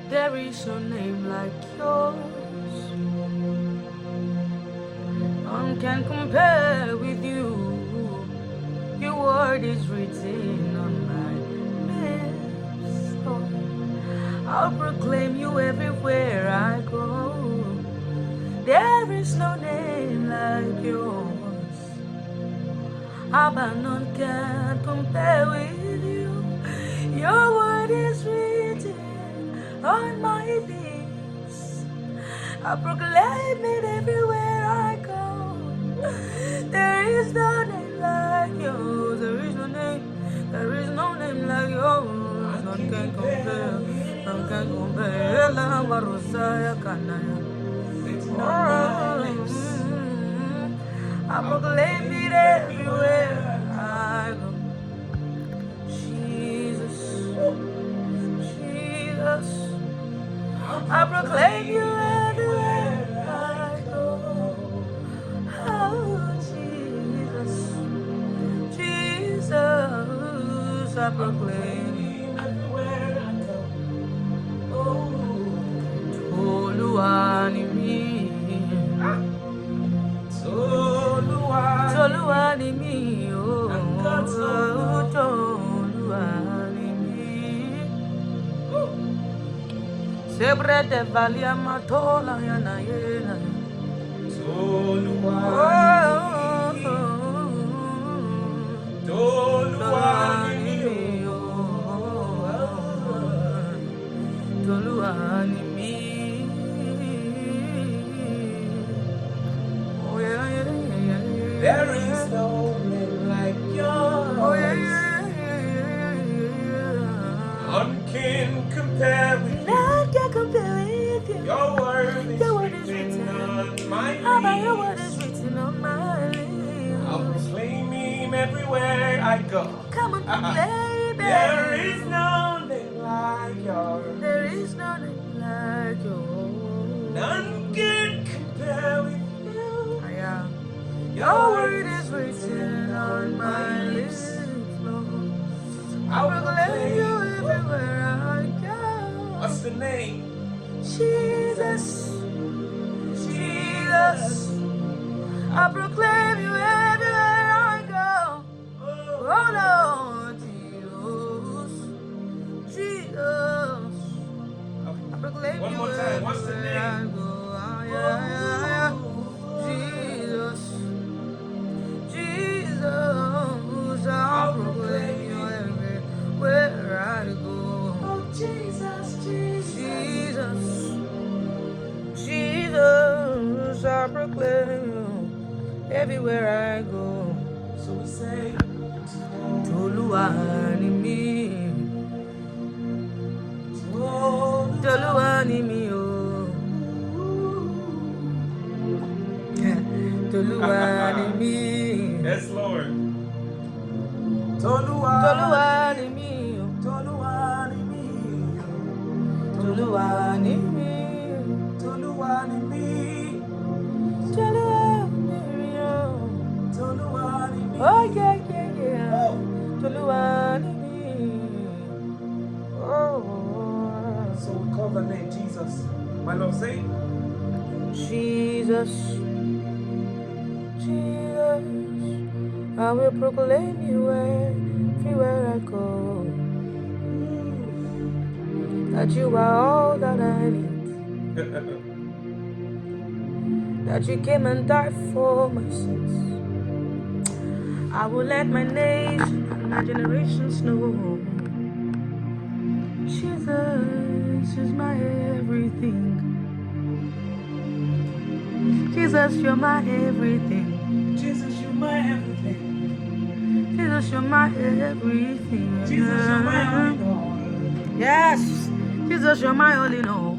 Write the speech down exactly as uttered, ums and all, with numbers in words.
There is no name like yours. None can compare with you. Your word is written on my lips, Lord. I'll proclaim you everywhere I go. There is no name like yours. Abba, none can compare with you. Your word is written on my lips. I proclaim it everywhere I go. There is no name like yours. There is no name. There is no name like yours. None can compare. None can compare. La Marosaya Kanaya. Oh, I proclaim it everywhere I go. Jesus, Jesus, I proclaim you everywhere I go. Oh, Jesus, Jesus, I proclaim you everywhere I go. Oh, Toluwani mi, Toluwani mi, oh, Toluwani mi. Sebre de valia matola yana yena. Toluwani, Toluwani mi, oh, Toluwani mi. Oh yeah, yeah, yeah, yeah. There is no name like yours. Oh yeah, yeah, yeah, yeah, yeah. None can compare with you. None can compare with you. Your word is Your word is written written on my Abba, your word lips. is written on my lips. I'll proclaim him everywhere I go. Come on, proclaim it. There is no name like yours. There is no name like yours. None can compare with you. I am. Your word is written on my lips, Lord. I'll I'll proclaim you proclaim. everywhere I go. What's the name? Jesus, Jesus, I proclaim you everywhere I go. Oh Lord, Jesus, Jesus, I proclaim One you more time. What's the everywhere I name? go. Ah, yeah, yeah, yeah. Jesus, Jesus, I proclaim you everywhere I go. Oh, Jesus, Jesus. Jesus, Jesus, I proclaim you everywhere I go. So we say, Toluwani mi, Toluwani mi, oh, Toluwani mi, yes, Lord. Toluwani, Toluwani mi, oh, Toluwani me, Toluwani mi, Toluwani me, Toluwani mi, oh, Toluwani me. oh yeah, yeah, yeah, Toluwani mi, oh. So we call the name Jesus. My Lord, say, Jesus, Jesus, I will proclaim you everywhere I go. That you are all that I need. That you came and died for my sins. I will let my nation and my generations know. Jesus is my everything. Jesus, you're my everything. Jesus, you're my everything. Jesus, you're my everything. Jesus, you're my all in all. Yes, Jesus, you're my all in all.